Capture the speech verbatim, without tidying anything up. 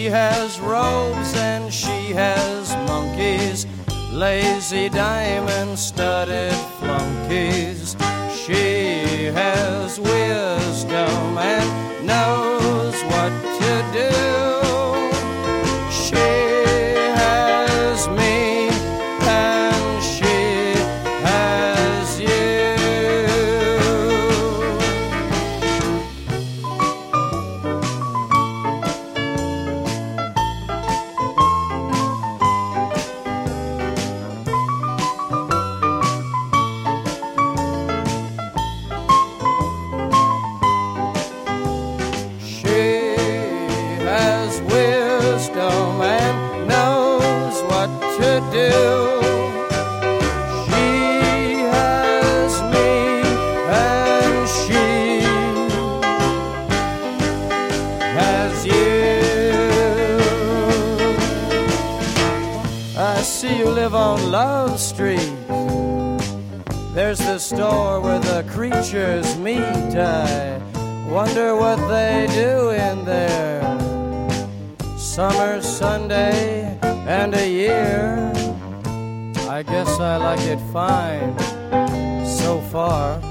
has robes and she has monkeys, lazy diamond-studded flunkies. She has wisdom and knows what to do. And knows what to do. She has me and she has you. I see you live on Love Street. There's the store where the creatures meet. I wonder what they do in there. Summer, Sunday, and a year. I guess I like it fine so far.